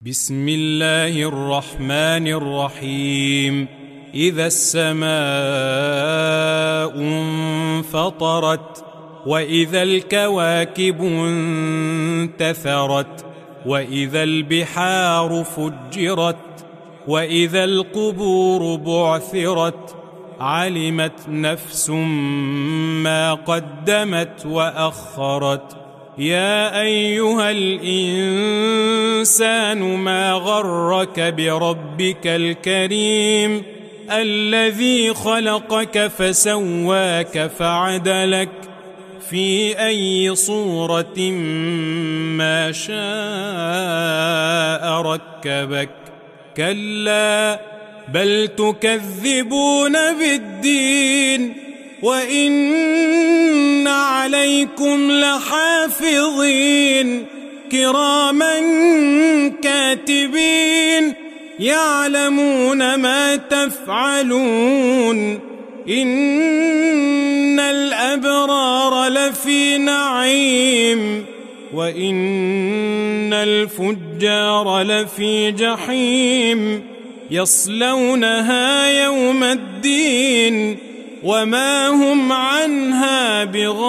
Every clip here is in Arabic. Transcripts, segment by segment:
بسم الله الرحمن الرحيم. إذا السماء انفطرت وإذا الكواكب انتثرت وإذا البحار فجرت وإذا القبور بعثرت علمت نفس ما قدمت وأخرت. يا أيها الإنسان ما غرك بربك الكريم الذي خلقك فسواك فعدلك في أي صورة ما شاء ركبك. كلا بل تكذبون بالدين وإن عليكم لحافظين كراما كاتبين يعلمون ما تفعلون. إن الأبرار لفي نعيم وإن الفجار لفي جحيم يصلونها يوم الدين وما هم عنها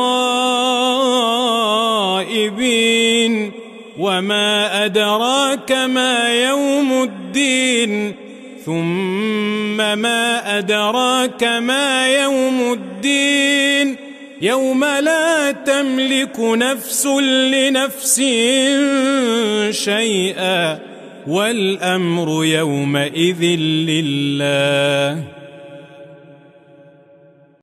بغائبين. وما أدراك ما يوم الدين ثم ما أدراك ما يوم الدين يوم لا تملك نفس لنفس شيئا والأمر يومئذ لله.